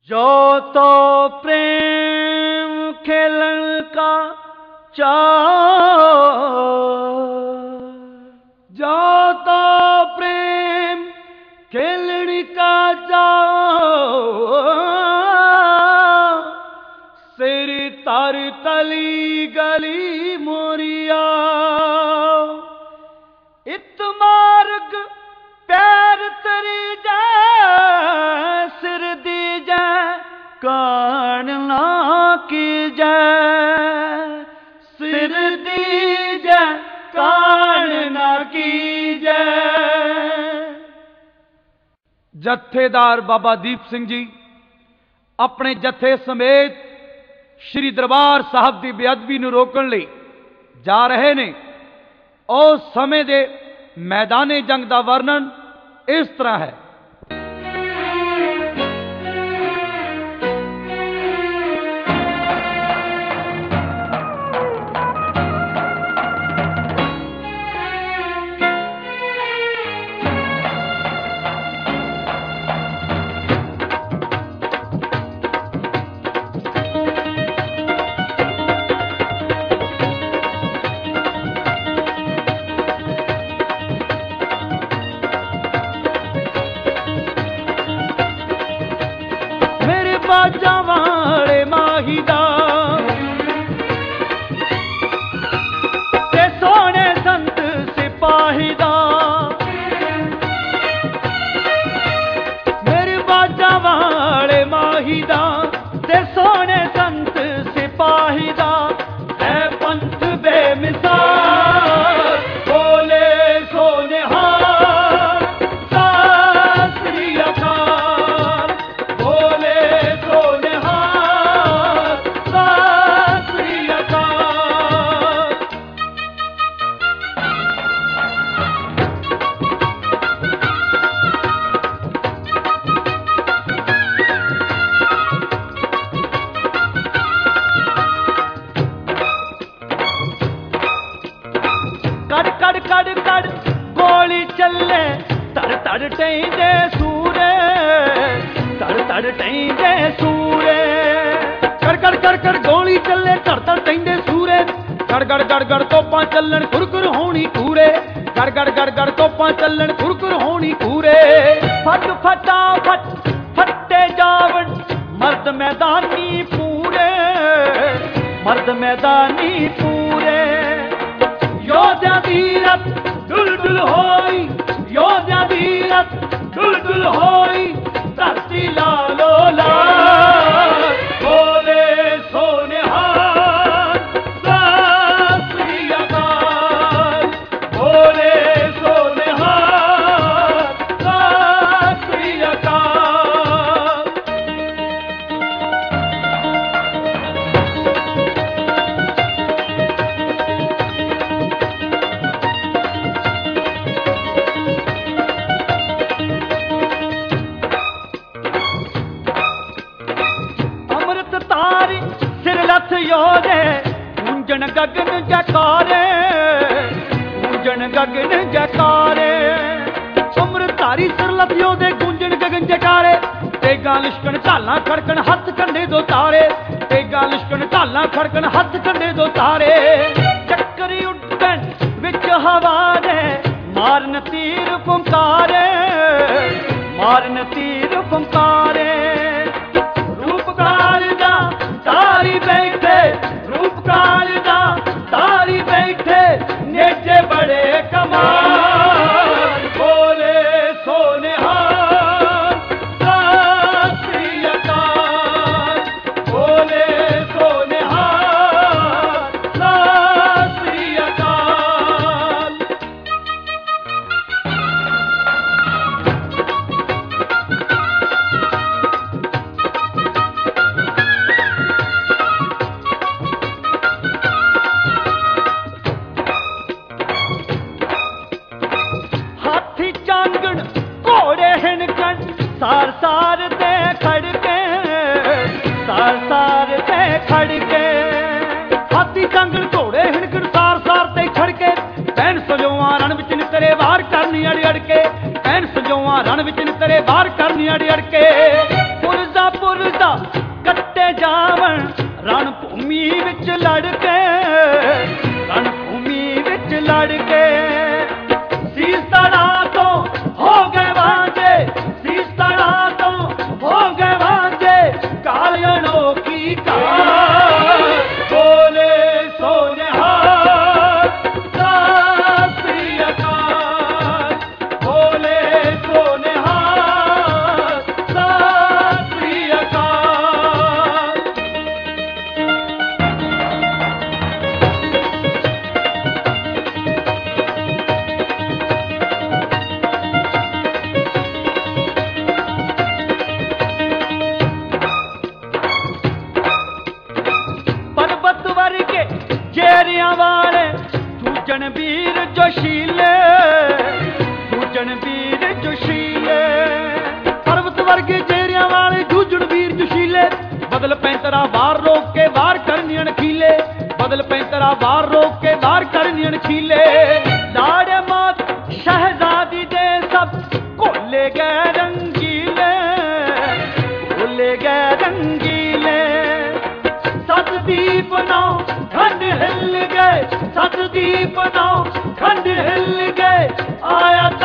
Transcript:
जो तो प्रेम खेलन का चाव, जो तो प्रेम खेलन का चाव, सिर तर तली गली मोरिया, इत मार्ग पैर तरी जा, सिर दी जा कान ना की जा, सिर दी जा कान ना की जा। जत्थेदार बाबा दीप सिंह जी अपने जत्थे समेत श्री दरबार साहब की बेअदबी नूं रोकण लई जा रहे ने। उस समय दे मैदाने जंग का वर्णन इस तरह है। बाजा वाले माही दा ते सोने संत सिपाही दा, मेरे बाजा वाले माही दा ते सोने संत सिपाही दा, ऐ पंथ बेमिसाल बोले सोने हार सत श्री अकाल, बोले कड़ कड़ कड़ गोली चले तड़ तड़ टेंदे सूरे, तड़ तड़ टेंदे सूरे, कड़ कड़ कड़ कड़ गोली चले तड़ तड़ टेंदे सूरे, गड़ गड़ गड़ गड़ तोपां चलन खुरखुर होनी कूरे, गड़ गड़ गड़ गड़ तोपां चलन खुरखुर होनी कूरे, फट फटा फट फटे जावन मर्द मैदानी पूरे, मर्द मैदानी पूरे, योद्धा वीरत दुलदुल होई, योद्धा वीरत दुलदुल होई, धरती लालो लाल बोले सोने हार सत श्री अकाल, बोले सोने हार सत श्री अकाल। योधे गूंजन गगन जयकारे, गूंजन गगन जयकारे, अमृतधारी सिरलथ योधे गूंजन गगन जयकारे, तेगा लिशकन ढालां खड़कन हथ कंधे दो तारे, तेगा लिशकन ढालां खड़कन हथ कंधे दो तारे, चक्करी उड्डन विच हवा दे मारन तीर फुंकारे, मारन तीर फुंकारे, रूपकार दा तारी बैठे, रूपकार दा तारी बैठे, नेजे बड़े कमाल बोले सोने हार सत श्री अकाल, बोले सोने हार सत श्री अकाल। सार सार दे खड़के, सार सार दे खड़के, हाथी चांगल घोड़े हिणकण सार सार ते खड़के, पैन सजोआ रण विच नितरे वार करनी अड़ अड़के, पैन सजोआ रण विच नितरे वार करनी अड़ अड़के, पुरजा पुरजा ਕੱਟੇ ਜਾਵਣ ਰਣ ਭੂਮੀ ਵਿੱਚ ਲੜ ਕੇ, ਰਣ ਭੂਮੀ ਵਿੱਚ ਲੜ ਕੇ। ਸੀਸ ਤੜਾਂ ਤੋਂ ਹੋ ਗਏ ਵਾਂਝੇ, ਸੀਸ ਤੜਾਂ ਤੋਂ ਹੋ ਗਏ ਵਾਂਝੇ, ਕਾਲ ਅਨੋਖੀ ਕਾਲ ਬੋਲੇ ਸੋ ਨਿਹਾਲ। ਸਤਿ ਸ੍ਰੀ ਅਕਾਲ ਬੋਲੇ ਸੋ ਨਿਹਾਲ। ਸਤਿ ਸ੍ਰੀ ਅਕਾਲ। ਪਰਬਤ ਵਰਗੇ ਜੇਰਿਆਂ ਵਾਲੇ ਦੂਜਣ ਵੀਰ ਜੋਸ਼ੀਲੇ, ਦੂਜਣ ਵੀਰ ਜੋਸ਼ੀਲੇ। ਪਰਬਤ ਵਰਗੇ ਜੇਰਿਆਂ ਵਾਲੇ ਦੂਜਣ ਵੀਰ ਜੋਸ਼ੀਲੇ, ਬਦਲ ਪੈਂਤਰਾ ਵਾਰ ਰੋਕ ਕੇ ਵਾਰ ਕਰਨੀ ਅਣਖੀਲੇ, ਬਦਲ ਪੈਂਤਰਾ ਵਾਰ ਰੋਕ ਕੇ ਵਾਰ ਕਰਨੀ ਅਣਖੀਲੇ। ਲਾੜੇ ਮਾਤ ਸ਼ਹਿਜ਼ਾਦੀ ਦੇ ਸਭ ਘੋਲੇ ਗਏ ਰੰਗੀਲੇ, ਘੋਲੇ ਗਏ ਰੰਗੀਲੇ। ਸੱਤ ਦੀਪ ਨੌ ਖੰਡ ਹਿੱਲ ਗਏ, ਸੱਤ ਦੀਪ ਨੌ ਖੰਡ ਹਿੱਲ ਗਏ। ਆਇਆ